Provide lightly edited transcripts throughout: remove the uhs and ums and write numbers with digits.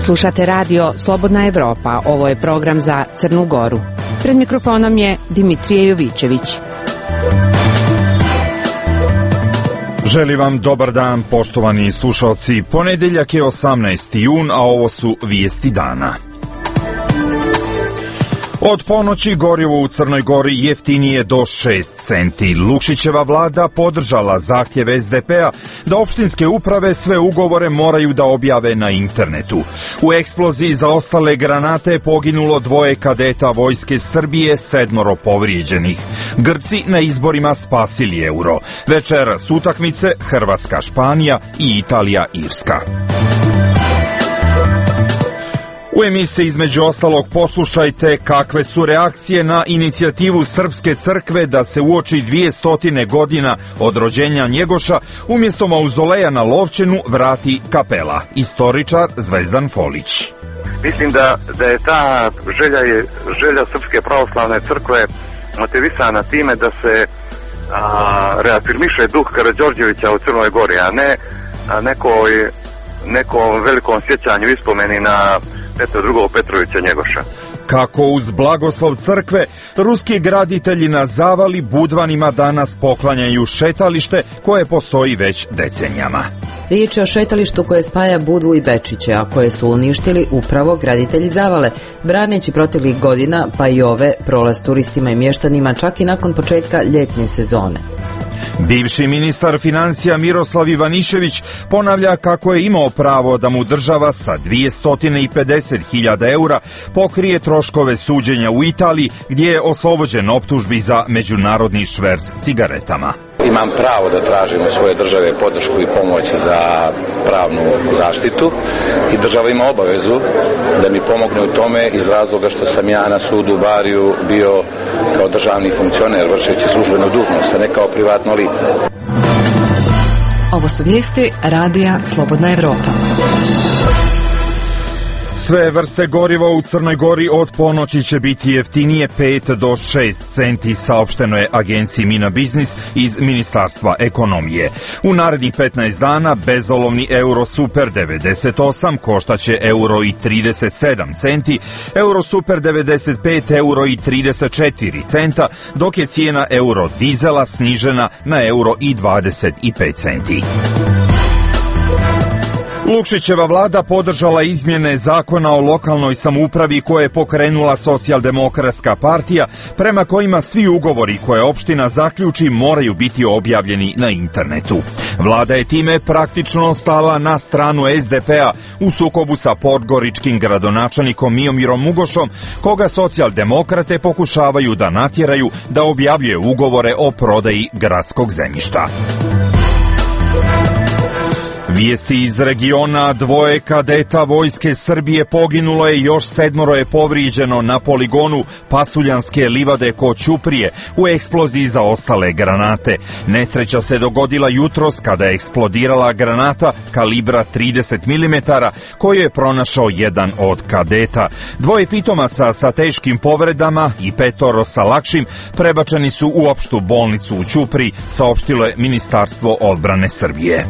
Slušate radio Slobodna Evropa. Ovo je program za Crnu Goru. Pred mikrofonom je Dimitrije Jovićević. Želim vam dobar dan, poštovani slušalci. Ponedeljak je 18. jun, a ovo su vijesti dana. Od ponoći gorivo u Crnoj Gori jeftinije do 6 centi. Lukšićeva vlada podržala zahtjev SDP-a da opštinske uprave sve ugovore moraju da objave na internetu. U eksploziji zaostale granate poginulo 2 kadeta Vojske Srbije, 7 povrijeđenih. Grci na izborima spasili euro. Večeras utakmice Hrvatska-Španija i Italija-Irska. U emisiji između ostalog poslušajte kakve su reakcije na inicijativu Srpske crkve da se uoči 200 godina od rođenja Njegoša umjesto mauzoleja na Lovćenu vrati kapela. Istoričar Zvezdan Folić. Mislim da je ta želja Srpske pravoslavne crkve motivisana time da se reafirmiše duh Karađorđevića u Crnoj Gori, a ne nekom velikom sjećanju ispomeni na drugog Petrovića Njegoša. Kako uz blagoslov crkve, ruski graditelji na Zavali Budvanima danas poklanjaju šetalište koje postoji već decenijama. Riječ je o šetalištu koje spaja Budvu i Bečiće, a koje su uništili upravo graditelji Zavale, braneći proteklih godina, pa i ove, prolaz turistima i mještanima čak i nakon početka ljetne sezone. Bivši ministar financija Miroslav Ivanišević ponavlja kako je imao pravo da mu država sa 250.000 eura pokrije troškove suđenja u Italiji, gdje je oslobođen optužbi za međunarodni šverc cigaretama. Imam pravo da tražim od svoje države podršku i pomoć za pravnu zaštitu i država ima obavezu da mi pomogne u tome iz razloga što sam ja na sudu u Bariju bio kao državni funkcioner vršeći službenu dužnost, a ne kao privatno lice. Ovo su vijesti radija Slobodna Evropa. Sve vrste goriva u Crnoj Gori od ponoći će biti jeftinije 5 do 6 centi, saopšteno je agenciji Mina Biznis iz Ministarstva ekonomije. U narednih 15 dana bezolovni Euro Super 98 koštaće euro i 37 centi, Euro Super 95 euro i 34 centa, dok je cijena euro dizela snižena na euro i 25 centi. Lukšićeva vlada podržala izmjene zakona o lokalnoj samoupravi koje je pokrenula Socijaldemokratska partija, prema kojima svi ugovori koje opština zaključi moraju biti objavljeni na internetu. Vlada je time praktično stala na stranu SDP-a u sukobu sa podgoričkim gradonačelnikom Miomirom Mugošom, koga socijaldemokrate pokušavaju da natjeraju da objavljuje ugovore o prodaji gradskog zemljišta. Vijesti iz regiona: 2 kadeta Vojske Srbije poginulo je, još 7 je povrijeđeno na poligonu Pasuljanske livade kod Ćuprije u eksploziji zaostale granate. Nesreća se dogodila jutros kada je eksplodirala granata kalibra 30 mm koju je pronašao jedan od kadeta. 2 pitomaca sa teškim povredama i 5 sa lakšim prebačeni su u opštu bolnicu u Ćupriji, saopštilo je Ministarstvo odbrane Srbije.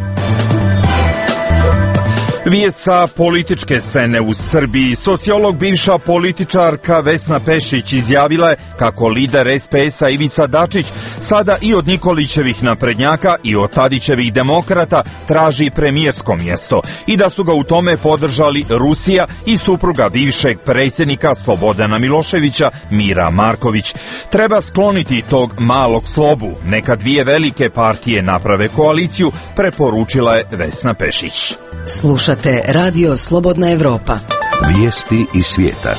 Vijest sa političke scene u Srbiji. Sociolog, bivša političarka Vesna Pešić izjavila je kako lider SPS-a Ivica Dačić sada i od Nikolićevih naprednjaka i od Tadićevih demokrata traži premijersko mjesto i da su ga u tome podržali Rusija i supruga bivšeg predsjednika Slobodana Miloševića Mira Marković. Treba skloniti tog malog slobu, neka 2 velike partije naprave koaliciju, preporučila je Vesna Pešić. Slušate radio Slobodna Evropa. Vijesti iz svijeta.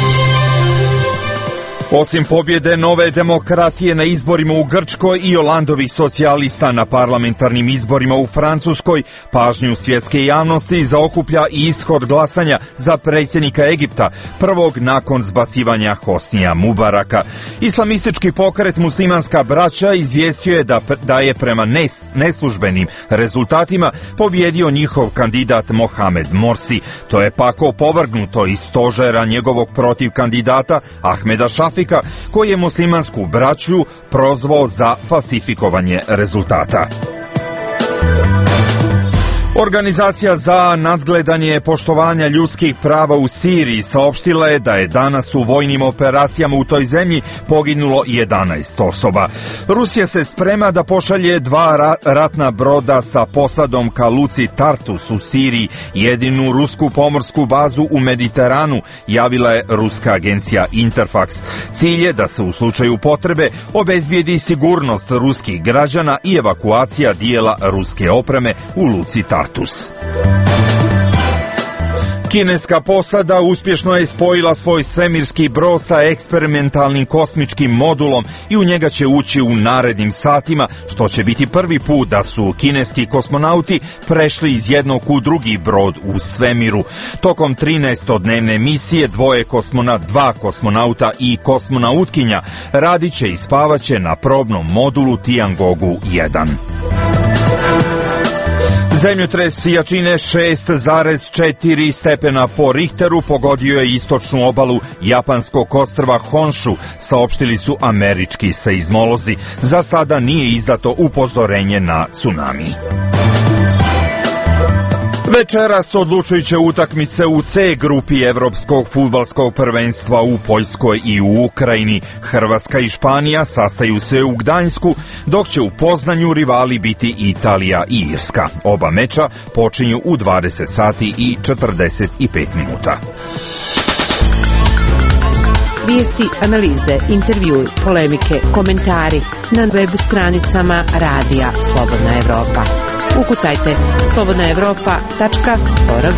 Osim pobjede Nove demokratije na izborima u Grčkoj i Olandovih socijalista na parlamentarnim izborima u Francuskoj, pažnju svjetske javnosti zaokuplja i ishod glasanja za predsjednika Egipta, prvog nakon zbacivanja Hosnija Mubaraka. Islamistički pokret Muslimanska braća izvijestio je da je prema neslužbenim rezultatima pobjedio njihov kandidat Mohamed Morsi. To je pak opovrgnuto iz stožera njegovog protiv kandidata Ahmeda Šafika, koji je muslimansku braću prozvao za falsifikovanje rezultata. Organizacija za nadgledanje poštovanja ljudskih prava u Siriji saopštila je da je danas u vojnim operacijama u toj zemlji poginulo 11 osoba. Rusija se sprema da pošalje 2 ratna broda sa posadom ka luci Tartus u Siriji, jedinu rusku pomorsku bazu u Mediteranu, javila je ruska agencija Interfax. Cilj je da se u slučaju potrebe obezbijedi sigurnost ruskih građana i evakuacija dijela ruske opreme u luci Tartus. Kineska posada uspješno je spojila svoj svemirski brod sa eksperimentalnim kosmičkim modulom i u njega će ući u narednim satima, što će biti prvi put da su kineski kosmonauti prešli iz jednog u drugi brod u svemiru. Tokom 13-dnevne misije 2 kosmonauta i kosmonautkinja radit će i spavaće na probnom modulu Tiangogu 1. Zemljotres jačine 6,4 stepena po Richteru pogodio je istočnu obalu japanskog ostrva Honshu, saopštili su američki seizmolozi. Za sada nije izdato upozorenje na tsunami. Večeras odlučujuće utakmice u C grupi Evropskog fudbalskog prvenstva u Poljskoj i u Ukrajini. Hrvatska i Španija sastaju se u Gdanjsku, dok će u Poznanju rivali biti Italija i Irska. Oba meča počinju u 20 sati i 45 minuta. Vijesti, analize, intervjui, polemike, komentari na web stranicama Radija Slobodna Evropa. Ukucajte slobodnaevropa.org.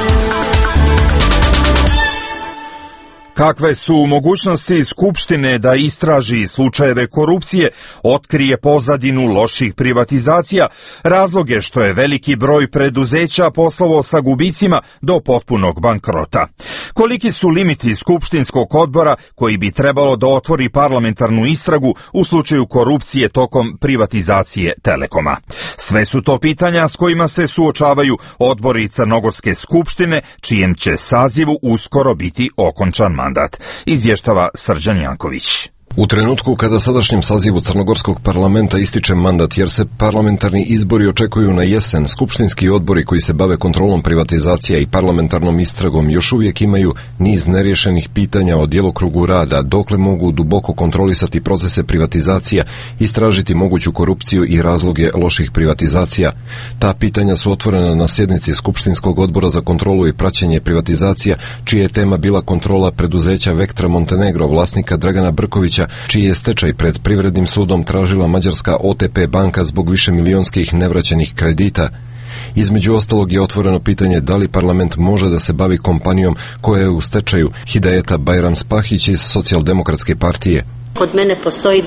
Kakve su mogućnosti Skupštine da istraži slučajeve korupcije, otkrije pozadinu loših privatizacija, razloge što je veliki broj preduzeća poslovao sa gubicima do potpunog bankrota? Koliki su limiti Skupštinskog odbora koji bi trebalo da otvori parlamentarnu istragu u slučaju korupcije tokom privatizacije Telekoma? Sve su to pitanja s kojima se suočavaju odbori Crnogorske skupštine, čijem će sazivu uskoro biti okončan mandat, izvještava Srđan Janković. U trenutku kada sadašnjem sazivu Crnogorskog parlamenta ističe mandat jer se parlamentarni izbori očekuju na jesen, skupštinski odbori koji se bave kontrolom privatizacija i parlamentarnom istragom još uvijek imaju niz neriješenih pitanja o djelokrugu rada, dokle mogu duboko kontrolisati procese privatizacija, istražiti moguću korupciju i razloge loših privatizacija. Ta pitanja su otvorena na sjednici Skupštinskog odbora za kontrolu i praćenje privatizacija, čija je tema bila kontrola preduzeća Vektra Montenegro, vlasnika Dragana Brkovića, čiji je stečaj pred Privrednim sudom tražila mađarska OTP banka zbog višemilionskih nevraćenih kredita. Između ostalog je otvoreno pitanje da li parlament može da se bavi kompanijom koja je u stečaju, Hidajeta Bajramspahić iz Socijaldemokratske partije. Kod mene postoji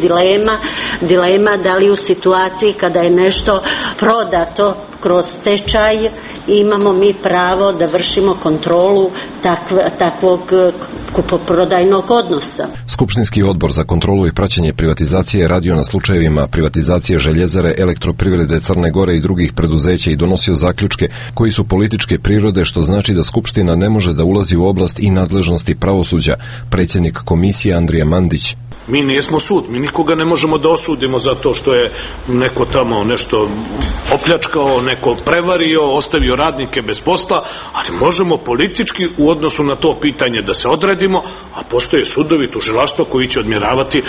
dilema da li u situaciji kada je nešto prodato kroz stečaj imamo mi pravo da vršimo kontrolu takvog kupoprodajnog odnosa. Skupštinski odbor za kontrolu i praćenje privatizacije je radio na slučajevima privatizacije Željezare, Elektroprivrede Crne Gore i drugih preduzeća i donosio zaključke koji su političke prirode, što znači da Skupština ne može da ulazi u oblast i nadležnosti pravosuđa, predsjednik komisije Andrija Mandić. Mi nismo sud, mi nikoga ne možemo da osudimo zato što je neko tamo nešto opljačkao, neko prevario, ostavio radnike bez posla, ali možemo politički u odnosu na to pitanje da se odredimo, a postoje sudovi, tužilaštvo koji će odmjeravati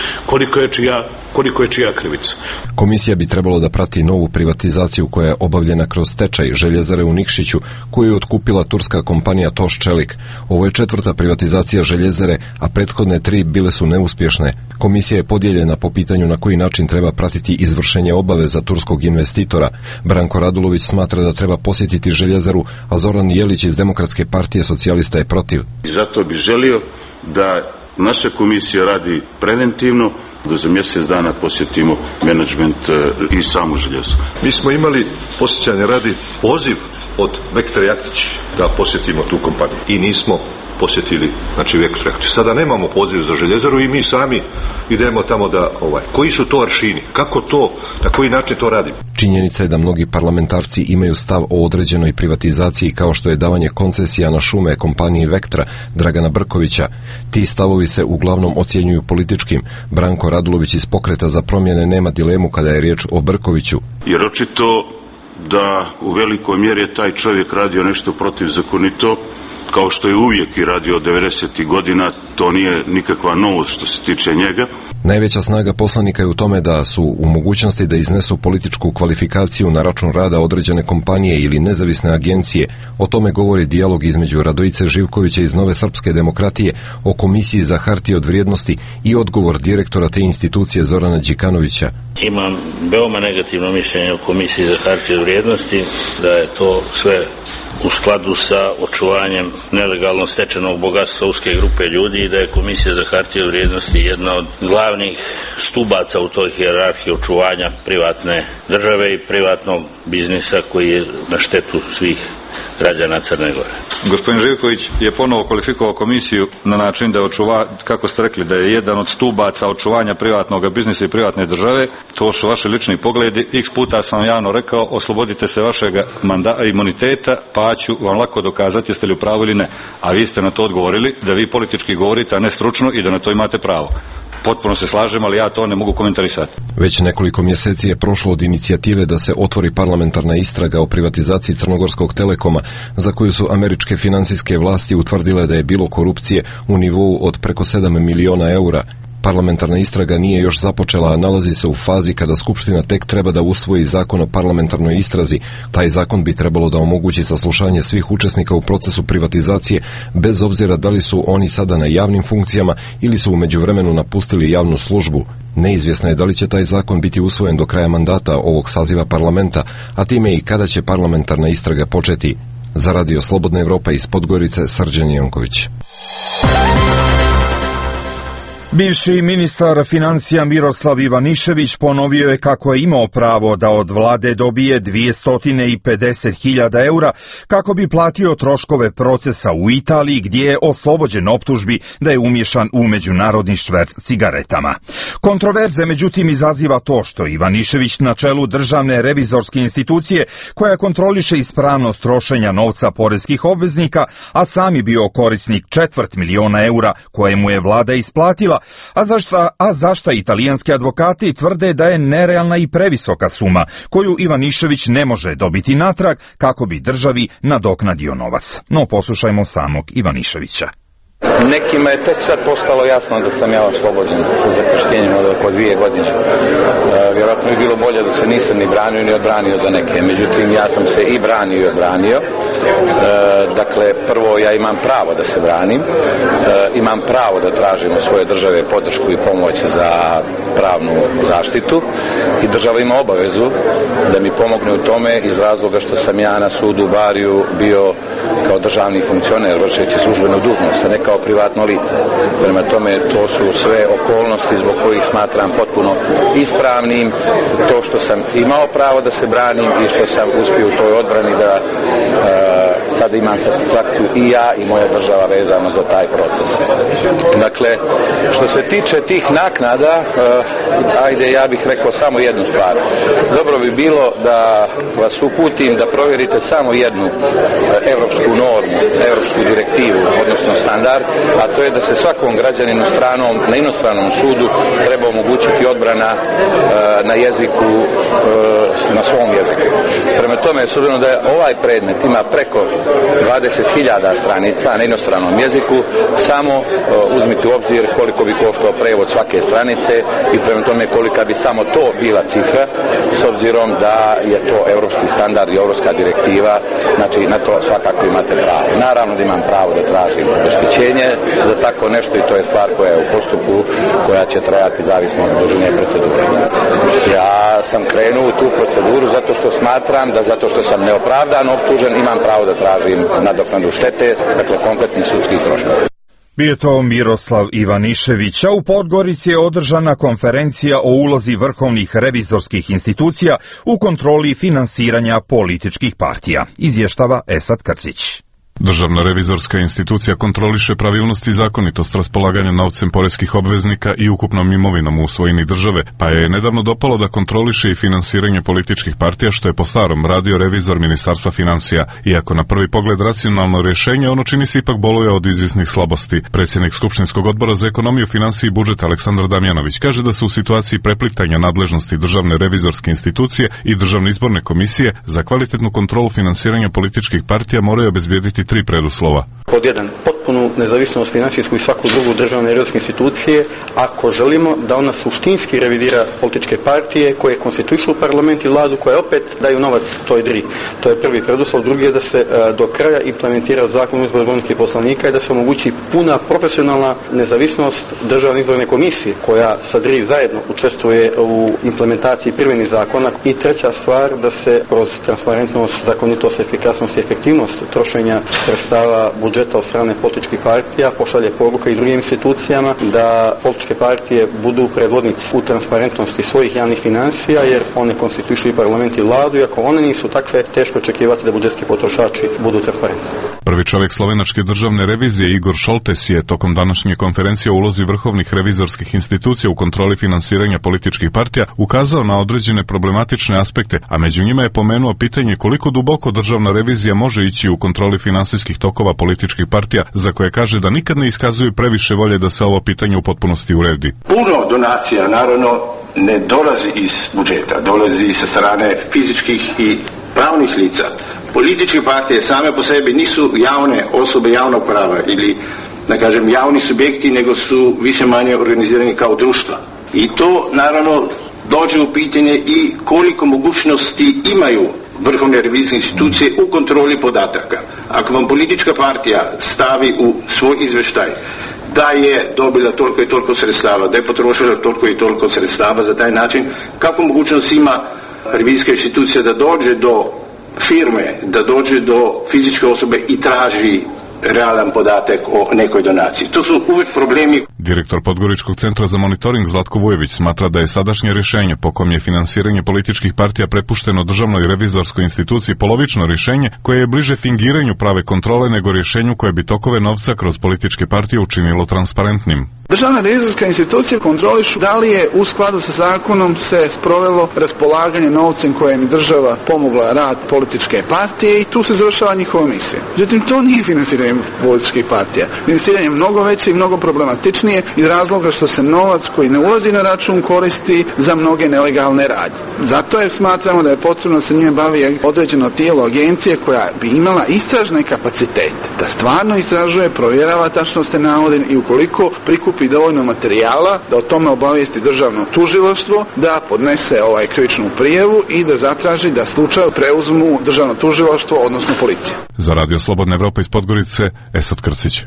koliko je čija krivica. Komisija bi trebalo da prati novu privatizaciju koja je obavljena kroz stečaj Željezare u Nikšiću, koju je otkupila turska kompanija Toš Čelik. Ovo je 4. privatizacija Željezare, a prethodne 3 bile su neuspješne. Komisija je podijeljena po pitanju na koji način treba pratiti izvršenje obaveza turskog investitora. Branko Radulović smatra da treba posjetiti Željezaru, a Zoran Jelić iz Demokratske partije socijalista je protiv. I zato bi želio da naša komisija radi preventivno, da za mjesec dana posjetimo menadžment i samu Željezaru. Mi smo imali, posjećanje radi, poziv od Vektra Jaktić da posjetimo tu kompaniju i nismo posjetili, znači Vektra Jaktić. Sada nemamo poziv za Željezaru i mi sami idemo tamo da, koji su to aršini, kako to, na koji način to radimo. Činjenica je da mnogi parlamentarci imaju stav o određenoj privatizaciji kao što je davanje koncesija na šume kompaniji Vektra Dragana Brkovića. Ti stavovi se uglavnom ocjenjuju političkim. Branko Radulović iz Pokreta za promjene nema dilemu kada je riječ o Brkoviću. Jer očito da u velikoj mjeri je taj čovjek radio nešto protivzakonito, kao što je uvijek i radio od 90. godina, to nije nikakva novost što se tiče njega. Najveća snaga poslanika je u tome da su u mogućnosti da iznesu političku kvalifikaciju na račun rada određene kompanije ili nezavisne agencije. O tome govori dijalog između Radojice Živkovića iz Nove srpske demokratije o Komisiji za hartije od vrijednosti i odgovor direktora te institucije Zorana Đikanovića. Imam veoma negativno mišljenje o Komisiji za hartije od vrijednosti, da je to sve u skladu sa očuvanjem nelegalno stečenog bogatstva uske grupe ljudi i da je Komisija za hartije od vrijednosti jedna od glavnih stubaca u toj hijerarhiji očuvanja privatne države i privatnog biznisa koji je na štetu svih građana Crne Gore. Gospodin Živković je ponovo kvalifikovao komisiju na način da očuva, kako ste rekli, da je jedan od stubaca očuvanja privatnog biznisa i privatne države. To su vaši lični pogledi. X puta sam javno rekao, oslobodite se vašeg imuniteta, pa ću vam lako dokazati jeste li u pravu ili ne. A vi ste na to odgovorili da vi politički govorite, a ne stručno i da na to imate pravo. Potpuno se slažem, ali ja to ne mogu komentarisati. Već nekoliko mjeseci je prošlo od inicijative da se otvori parlamentarna istraga o privatizaciji Crnogorskog Telekoma, za koju su američke finansijske vlasti utvrdile da je bilo korupcije u nivou od preko 7 miliona eura. Parlamentarna istraga nije još započela, a nalazi se u fazi kada Skupština tek treba da usvoji zakon o parlamentarnoj istrazi. Taj zakon bi trebalo da omogući saslušanje svih učesnika u procesu privatizacije, bez obzira da li su oni sada na javnim funkcijama ili su u međuvremenu napustili javnu službu. Neizvjesno je da li će taj zakon biti usvojen do kraja mandata ovog saziva parlamenta, a time i kada će parlamentarna istraga početi. Za Radio Slobodna Evropa iz Podgorice, Srđan Janković. Bivši ministar financija Miroslav Ivanišević ponovio je kako je imao pravo da od vlade dobije 250.000 eura kako bi platio troškove procesa u Italiji gdje je oslobođen optužbi da je umješan u međunarodni šverc cigaretama. Kontroverze međutim izaziva to što Ivanišević na čelu državne revizorske institucije koja kontroliše ispravnost trošenja novca poreskih obveznika, a sam je bio korisnik 250.000 eura koje mu je vlada isplatila, a zašta italijanski advokati tvrde da je nerealna i previsoka suma koju Ivanišević ne može dobiti natrag kako bi državi nadoknadio novac. No poslušajmo samog Ivaniševića. Nekima je tek sad postalo jasno da sam ja oslobođen sa zakašnjenjem od oko 2 godine. Vjerojatno je bilo bolje da se nisam ni branio ni odbranio za neke. Međutim, ja sam se i branio i odbranio. Dakle, prvo ja imam pravo da se branim. Imam pravo da tražim od svoje države podršku i pomoć za pravnu zaštitu. I država ima obavezu da mi pomogne u tome iz razloga što sam ja na sudu u Bariju bio kao državni funkcioner vršeći službenu dužnost, a ne kao privatno lice. Prema tome, to su sve okolnosti zbog kojih smatram potpuno ispravnim to što sam imao pravo da se branim i što sam uspio u toj odbrani da sada imam satisfakciju i ja i moja država vezano za taj proces. Dakle, što se tiče tih naknada, ajde, ja bih rekao samo jednu stvar. Dobro bi bilo da vas uputim da provjerite samo jednu evropsku normu, evropsku direktivu, odnosno standard, a to je da se svakom građaninu na inostranom sudu treba omogućiti odbrana na jeziku, na svom jeziku. Prema tome, s obzirom da je ovaj predmet ima preko 20.000 stranica na inostranom jeziku, samo uzmite u obzir koliko bi koštao prevod svake stranice i prema tome kolika bi samo to bila cifra, s obzirom da je to evropski standard i evropska direktiva, znači na to svakako imate pravo. Naravno da imam pravo da tražim obeštećenje za tako nešto i to je stvar koja je u postupku, koja će trajati zavisno od dužine procedure. Ja sam krenuo u tu proceduru zato što smatram da zato što sam neopravdano optužen imam pravo da tražim nadoknadu štete, dakle konkretnih sudskih troškova. Bio to Miroslav Ivanišević, a u Podgorici je održana konferencija o ulozi vrhovnih revizorskih institucija u kontroli finansiranja političkih partija, izvještava Esad Krcić. Državna revizorska institucija kontroliše pravilnost i zakonitost raspolaganja novcem poreskih obveznika i ukupnom imovinom u svojini države, pa je nedavno dopalo da kontroliše i finansiranje političkih partija, što je po starom radio revizor Ministarstva financija. Iako na prvi pogled racionalno rješenje, ono čini se ipak boluje od izvjesnih slabosti. Predsjednik Skupštinskog odbora za ekonomiju, financije i budžet Aleksandar Damjanović kaže da se u situaciji preplitanja nadležnosti Državne revizorske institucije i Državne izborne komisije za kvalitetnu kontrolu finansiranja političkih partija moraju obezbijediti 3 preduslova. Pod jedan, potpunu nezavisnost financijsku i svaku drugu državne revizorske institucije, ako želimo da ona suštinski revidira političke partije koje konstituišu parlament i vladu, koje opet daju novac toj DRI. To je prvi preduslov. Drugi je da se do kraja implementira zakon o izboru zbornika i poslanika i da se omogući puna profesionalna nezavisnost Državne izborne komisije, koja sa DRI zajedno učestvuje u implementaciji primjeni zakona. I treća stvar, da se kroz transparentnost, zakonitost, efikasnost i efektivnost trošenja sredstava budžeta od strane političkih partija pošalje poruka i drugim institucijama da političke partije budu predvodnici u transparentnosti svojih javnih financija, jer one konstituišu i parlament i vladu, i ako one nisu takve, teško očekivati da budžetski potrošači budu transparentni. Prvi čovjek slovenačke državne revizije Igor Šoltes je tokom današnje konferencije o ulozi vrhovnih revizorskih institucija u kontroli finansiranja političkih partija ukazao na određene problematične aspekte, a među njima je pomenuo pitanje koliko duboko državna revizija može ići u kontroli finansijskih tokova političkih partija, za koje kaže da nikad ne iskazuju previše volje da se ovo pitanje u potpunosti uredi. Puno donacija, naravno, ne dolazi iz budžeta, dolazi sa strane fizičkih i pravnih lica. Političke partije same po sebi nisu javne osobe javnog prava ili, da kažem, javni subjekti, nego su više manje organizirani kao društva. I to, naravno, dođe u pitanje i koliko mogućnosti imaju vrhovne revizijske institucije u kontroli podataka. Ako vam politička partija stavi u svoj izvještaj da je dobila toliko i toliko sredstava, da je potrošila toliko i toliko sredstava za taj način, kako mogućnost ima revizijska institucija da dođe do firme, da dođe do fizičke osobe i traži realan podatak o nekoj donaciji. To su uvijek problemi. Direktor Podgoričkog centra za monitoring Zlatko Vujević smatra da je sadašnje rješenje po kom je finansiranje političkih partija prepušteno Državnoj revizorskoj instituciji polovično rješenje koje je bliže fingiranju prave kontrole nego rješenju koje bi tokove novca kroz političke partije učinilo transparentnim. Državna revizorska institucija kontrolišu da li je u skladu sa zakonom se sprovelo raspolaganje novcem kojem država pomogla rad političke partije i tu se završava njihova misija. Međutim, to nije finansiranje političkih partija. Finansiranje je mnogo veće i mnogo problematičnije iz razloga što se novac koji ne ulazi na račun koristi za mnoge nelegalne radnje. Zato je smatramo da je potrebno da se njime bavi određeno tijelo agencije koja bi imala istražne kapacitete, da stvarno istražuje, provjerava tačnost navoda i ukoliko prikupi dovoljno materijala da o tome obavijesti državno tužilaštvo, da podnese krivičnu prijavu i da zatraži da slučaj preuzmu državno tužilaštvo, odnosno policija. Za Radio Slobodna Evropa iz Podgorice, Esad Krcić.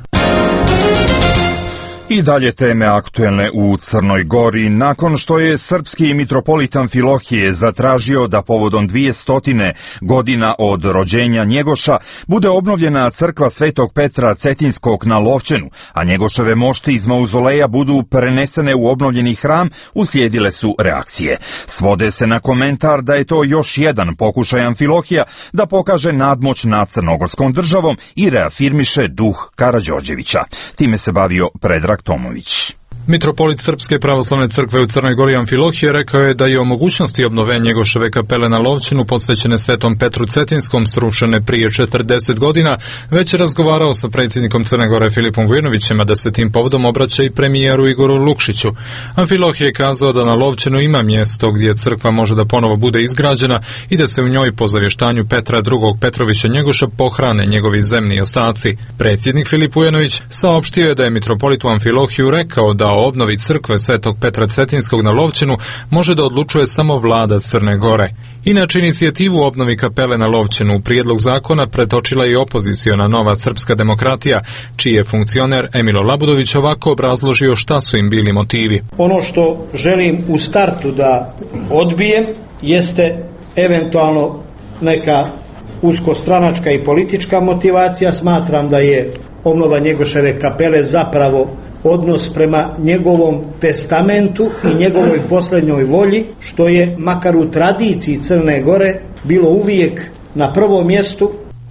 I dalje teme aktuelne u Crnoj Gori. Nakon što je srpski mitropolit Amfilohije zatražio da povodom 200 godina od rođenja Njegoša bude obnovljena crkva Svetog Petra Cetinskog na Lovćenu, a Njegoševe mošti iz mauzoleja budu prenesene u obnovljeni hram, uslijedile su reakcije. Svode se na komentar da je to još jedan pokušaj Amfilohija da pokaže nadmoć nad crnogorskom državom i reafirmiše duh Karađorđevića. Time se bavio Predrag Tomović. Mitropolit Srpske pravoslavne crkve u Crnoj Gori Amfilohije rekao je da je o mogućnosti obnovenja Njegoševe kapele na Lovćenu posvećene Svetom Petru Cetinskom srušene prije 40 godina, već je razgovarao sa predsjednikom Crne Gore Filipom Vujanovićem, a da se tim povodom obraća i premijeru Igoru Lukšiću. Amfilohije je kazao da na Lovćenu ima mjesto gdje crkva može da ponovo bude izgrađena i da se u njoj po zavještanju Petra II. Petrovića Njegoša pohrane njegovi zemni ostaci. Predsjednik Filip Vujanović saopštio je da je mitropolit u Amfilohiju rekao da o obnovi crkve Svetog Petra Cetinskog na Lovćenu može da odlučuje samo vlada Crne Gore. Inače, inicijativu o obnovi kapele na Lovćenu u prijedlog zakona pretočila i opoziciona Nova srpska demokratija, čiji je funkcioner Emilo Labudović ovako obrazložio šta su im bili motivi. Ono što želim u startu da odbijem jeste eventualno neka uskostranačka i politička motivacija. Smatram da je obnova Njegoševe kapele zapravo odnos prema njegovom testamentu i njegovoj posljednjoj volji, što je makar u tradiciji Crne Gore bilo uvijek na prvom mjestu.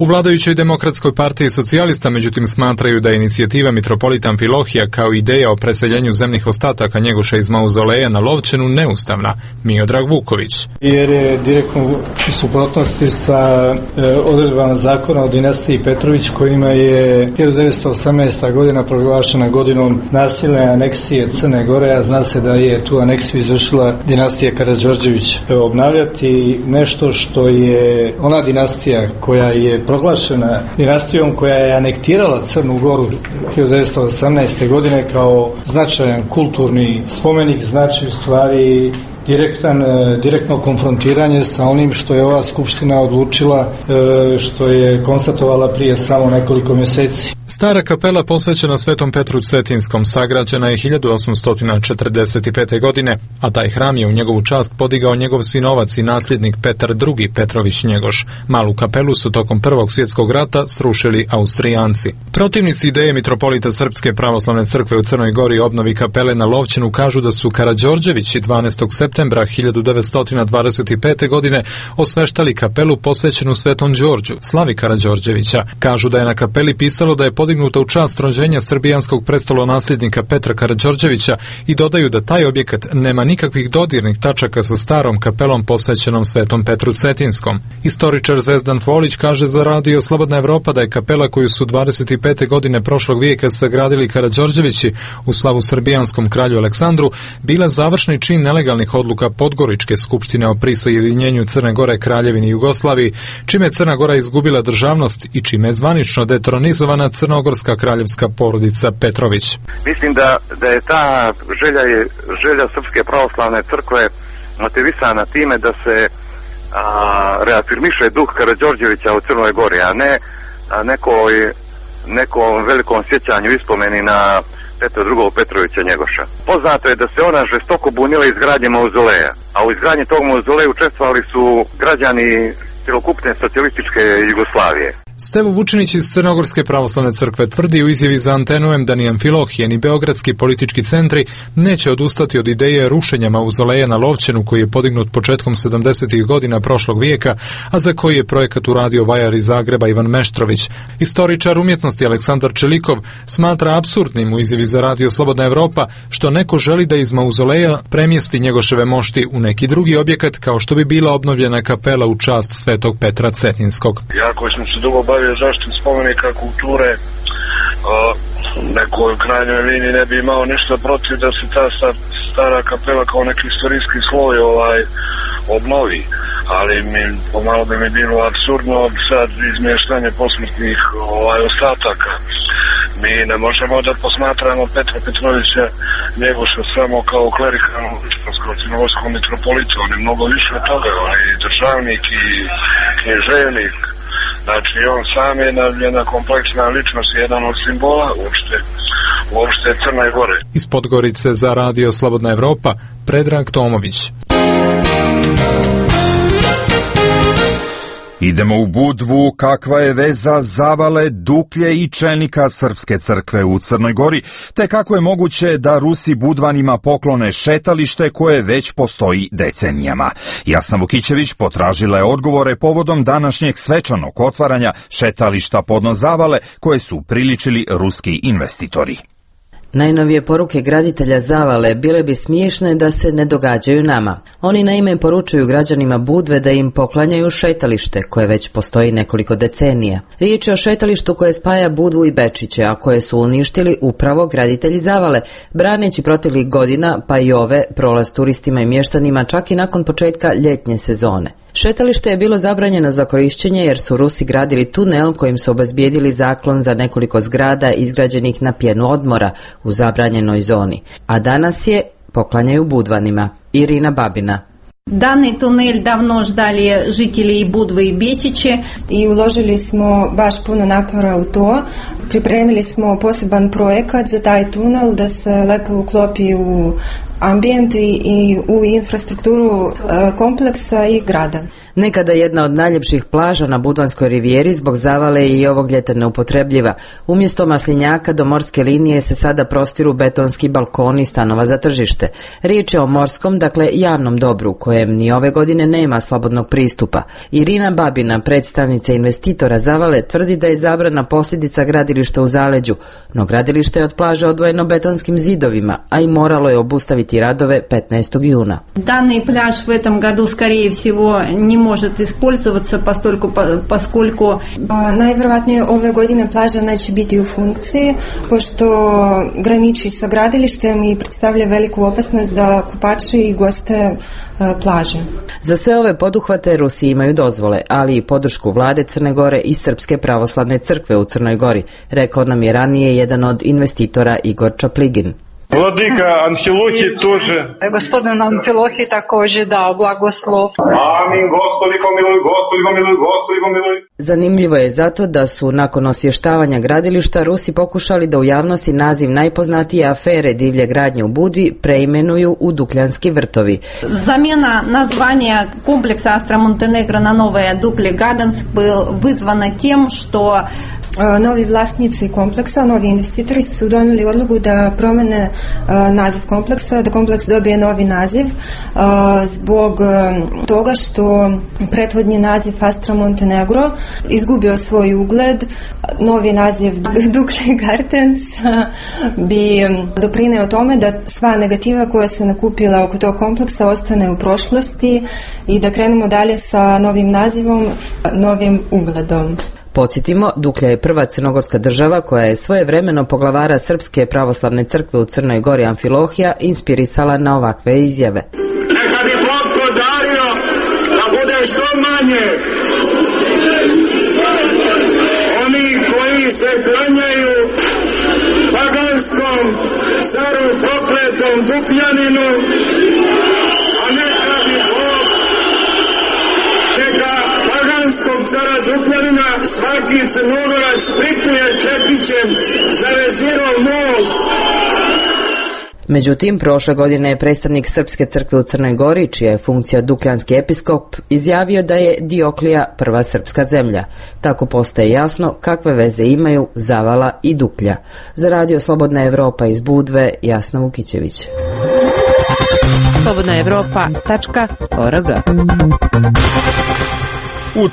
U vladajućoj Demokratskoj partiji socijalista međutim smatraju da je inicijativa Mitropolita Amfilohija kao ideja o preseljenju zemnih ostataka Njegoša iz mauzoleja na Lovćenu neustavna. Miodrag Vuković. Jer je direktno u suprotnosti sa odredbama zakona o dinastiji Petrović kojima je 1918. godina proglašena godinom nasilne aneksije Crne Gore, a zna se da je tu aneksiju izvršila dinastija Karađorđević. Obnavljati nešto što je ona dinastija koja je proglašena dinastijom koja je anektirala Crnu Goru 1918. godine kao značajan kulturni spomenik, znači u stvari direktno konfrontiranje sa onim što je ova skupština odlučila, što je konstatovala prije samo nekoliko mjeseci. Stara kapela posvećena Svetom Petru Cetinskom sagrađena je 1845. godine, a taj hram je u njegovu čast podigao njegov sinovac i nasljednik Petar II. Petrović Njegoš. Malu kapelu su tokom Prvog svjetskog rata srušili Austrijanci. Protivnici ideje mitropolita Srpske pravoslavne crkve u Crnoj Gori obnovi kapele na Lovćenu kažu da su Karađorđevići 12. septembra 1925. godine osveštali kapelu posvećenu Svetom Đorđu, slavi Karađorđevića. Kažu da je na kapeli pisalo da je podignuta u čast rođenja srbijanskog prestolonasljednika Petra Karađorđevića i dodaju da taj objekat nema nikakvih dodirnih tačaka sa starom kapelom posvećenom Svetom Petru Cetinskom. Istoričar Zvezdan Folić kaže za radio Slobodna Evropa da je kapela koju su 25. godine prošlog vijeka sagradili Karađorđevići u slavu srbijanskom kralju Aleksandru bila završni čin nelegalnih odluka Podgoričke skupštine o prisajedinjenju Crne Gore Kraljevini Jugoslaviji, čime je Crna Gora izgubila državnost i čime je zvanično detronizovana crnogorska kraljevska porodica Petrović. Mislim da je ta želja Srpske pravoslavne crkve motivisana time da se reafirmiše duh Karađorđevića u Crnoj Gori, a ne nekom velikom sjećanju ispomeni na Petra II. Petrovića Njegoša. Poznato je da se ona žestoko bunila izgradnje mauzoleja, a u izgradnji tog mauzoleja učestvovali su građani cjelokupne socijalističke Jugoslavije. Stevo Vučinić iz Crnogorske pravoslavne crkve tvrdi u izjavi za Antenu da ni Amfilohije ni beogradski politički centri neće odustati od ideje rušenja mauzoleja na Lovćenu koji je podignut početkom 70. godina prošlog vijeka, a za koji je projekat uradio vajar iz Zagreba Ivan Meštrović. Istoričar umjetnosti Aleksandar Čelikov smatra apsurdnim u izjavi za radio Slobodna Evropa što neko želi da iz mauzoleja premjesti Njegoševe mošti u neki drugi objekat kao što bi bila obnovljena kapela u čast Svetog Petra Cetinskog. Ja koji sam se dugo bavio zaštitom spomenika kulture, nekoj krajnjoj liniji ne bi imao ništa protiv da se ta stara kapela kao neki istorijski sloj obnovi, ali pomalo bi mi bilo absurdno sad izmještanje posmrtnih ostataka. Mi ne možemo da posmatramo Petra Petrovića Njegoša samo kao klerikalnu ličnost, kao crnogorskog mitropolita. On je mnogo više od toga, on je i državnik i književnik. Znači, on sam je jedna kompleksna ličnost, jedan od simbola uopšte Crne Gore. Iz Podgorice za radio Slobodna Evropa, Predrag Tomović. Idemo u Budvu, kakva je veza Zavale, Duklje i čelnika Srpske crkve u Crnoj Gori, te kako je moguće da Rusi Budvanima poklone šetalište koje već postoji decenijama. Jasna Vukićević potražila je odgovore povodom današnjeg svečanog otvaranja šetališta podno Zavale koje su priličili ruski investitori. Najnovije poruke graditelja Zavale bile bi smiješne da se ne događaju nama. Oni naime poručuju građanima Budve da im poklanjaju šetalište koje već postoji nekoliko decenija. Riječ je o šetalištu koje spaja Budvu i Bečiće, a koje su uništili upravo graditelji Zavale, braneći proteklih godina pa i ove prolaz turistima i mještanima čak i nakon početka ljetnje sezone. Šetalište je bilo zabranjeno za korišćenje jer su Rusi gradili tunel kojim su obezbijedili zaklon za nekoliko zgrada izgrađenih na pjenu odmora u zabranjenoj zoni, a danas je poklanjaju Budvanima. Irina Babina. Данный туннель давно ждали жители и Будвы и Бечичи. I uložili smo baš puno napora u to. Pripremili smo poseban projekat za taj tunel da se lepo uklopi u ambijent i u infrastrukturu kompleksa i grada. Nekada jedna od najljepših plaža na Budvanskoj rivijeri zbog zavale je i ovog ljeta neupotrebljiva. Umjesto maslinjaka do morske linije se sada prostiru betonski balkoni stanova za tržište. Riječ je o morskom, dakle javnom dobru, kojem ni ove godine nema slobodnog pristupa. Irina Babina, predstavnica investitora zavale, tvrdi da je zabrana posljedica gradilišta u zaleđu, no gradilište je od plaže odvojeno betonskim zidovima, a i moralo je obustaviti radove 15. juna. Данный пляж в этом году, скорее всего, не может использоваться, поскольку... Najvjerojatnije ove godine plaža neće biti u funkciji, pošto graniči sa gradilištem i predstavlja veliku opasnost za kupače i goste plaže. Za sve ove poduhvate Rusi imaju dozvole, ali i podršku vlade Crne Gore i Srpske pravoslavne crkve u Crnoj Gori, rekao nam je ranije jedan od investitora Igor Čapligin. Владыка Амфилохий тоже. Господин Амфилохий također dao blagoslov. Amin, Gospodi pomiluj, Gospodi pomiluj, Gospodi pomiluj. Zanimljivo je zato da su nakon osvještavanja gradilišta Rusi pokušali da u javnosti naziv najpoznatije afere divlje gradnje u Budvi preimenuju u Dukljanski vrtovi. Zamjena nazvanja kompleksa Astra Montenegro na Novoje Duklje Gardens vyzvana tim što novi vlasnici kompleksa, novi investitori su donijeli odluku da promene naziv kompleksa, da kompleks dobije novi naziv zbog toga što prethodni naziv Astra Montenegro izgubio svoj ugled. Novi naziv Duklje Gardens bi doprineo tome da sva negativa koja se nakupila oko tog kompleksa ostane u prošlosti i da krenemo dalje sa novim nazivom, novim ugledom. Podsjetimo, Duklja je prva crnogorska država koja je svojevremeno poglavara Srpske pravoslavne crkve u Crnoj Gori Amfilohija inspirisala na ovakve izjave. Neka bi Bog podario da bude što manje oni koji se klanjaju paganskom caru prokletom Dukljaninu, a neka bi Bog paganskog cara Dukljanina svaki Crnogorac pripuje čekićem za vezirov most. Međutim, prošle godine je predstavnik Srpske crkve u Crnoj Gori, čija je funkcija dukljanski episkop, izjavio da je Dioklija prva srpska zemlja. Tako postaje jasno kakve veze imaju Zavala i Duklja. Za Radio Slobodna Evropa iz Budve, Jasna Vukićević. slobodnaevropa.org. U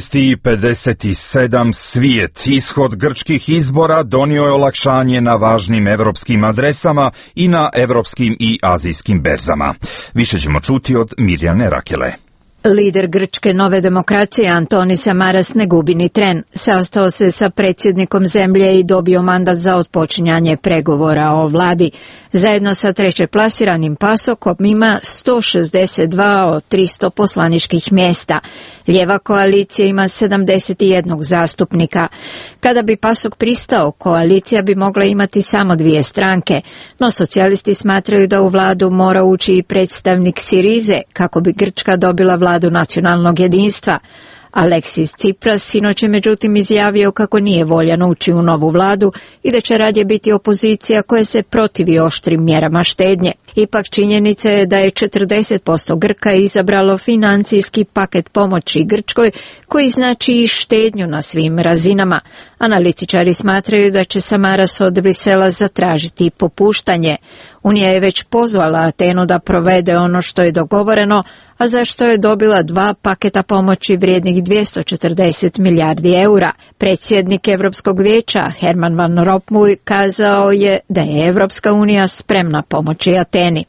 13:57 svijet. Ishod grčkih izbora donio je olakšanje na važnim evropskim adresama i na evropskim i azijskim berzama. Više ćemo čuti od Mirjane Rakele. Lider grčke Nove demokracije Antonis Samaras ne gubi ni tren. Sastao se sa predsjednikom zemlje i dobio mandat za otpočinjanje pregovora o vladi. Zajedno sa treće plasiranim PASOK-om ima 162 od 300 poslaničkih mjesta. Lijeva koalicija ima 71 zastupnika. Kada bi PASOK pristao, koalicija bi mogla imati samo 2 stranke, no socijalisti smatraju da u vladu mora ući i predstavnik Sirize kako bi Grčka dobila vladu nacionalnog jedinstva. Aleksis Tsipras sinoć je međutim izjavio kako nije voljan ući u novu vladu i da će radije biti opozicija koja se protivi oštrim mjerama štednje. Ipak činjenica je da je 40% Grka izabralo financijski paket pomoći Grčkoj koji znači i štednju na svim razinama. Analitičari smatraju da će Samaras od Brisela zatražiti popuštanje. Unija je već pozvala Atenu da provede ono što je dogovoreno, a za što je dobila 2 paketa pomoći vrijednih 240 milijardi eura. Predsjednik Europskog vijeća Herman Van Rompuy kazao je da je Europska unija spremna pomoći Ateni.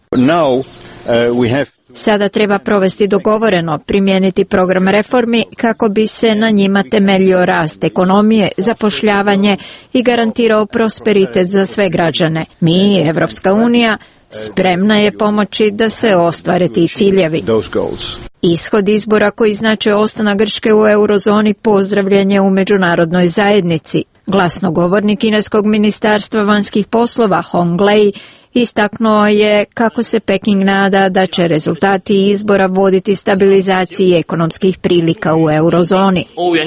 Sada treba provesti dogovoreno, primijeniti program reformi kako bi se na njima temeljio rast ekonomije, zapošljavanje i garantirao prosperitet za sve građane. Mi, Evropska unija, spremna je pomoći da se ostvare ti ciljevi. Ishod izbora koji znače ostanak Grčke u eurozoni pozdravljen je u međunarodnoj zajednici. Glasnogovornik kineskog ministarstva vanjskih poslova Hong Lei Istaknuo je kako se Peking nada da će rezultati izbora voditi stabilizaciji ekonomskih prilika u eurozoni.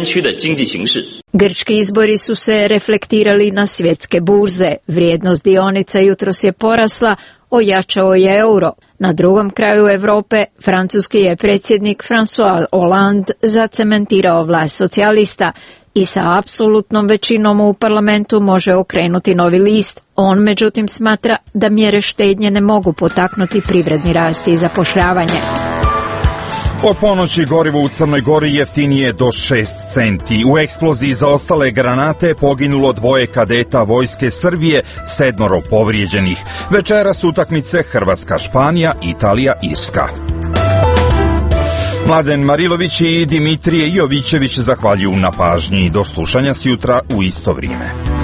Grčki izbori su se reflektirali na svjetske burze. Vrijednost dionica jutros je porasla, ojačao je euro. Na drugom kraju Europe francuski je predsjednik François Hollande zacementirao vlast socijalista i sa apsolutnom većinom u parlamentu može okrenuti novi list. On međutim smatra da mjere štednje ne mogu potaknuti privredni rast i zapošljavanje. Od ponoći gorivo u Crnoj Gori jeftinije do 6 centi. U eksploziji zaostale granate poginulo 2 kadeta vojske Srbije, 7 povrijeđenih. Večeras utakmice Hrvatska-Španija, Italija-Irska. Mladen Marilović i Dimitrije Jovićević zahvaljuju na pažnji. Do slušanja sjutra u isto vrijeme.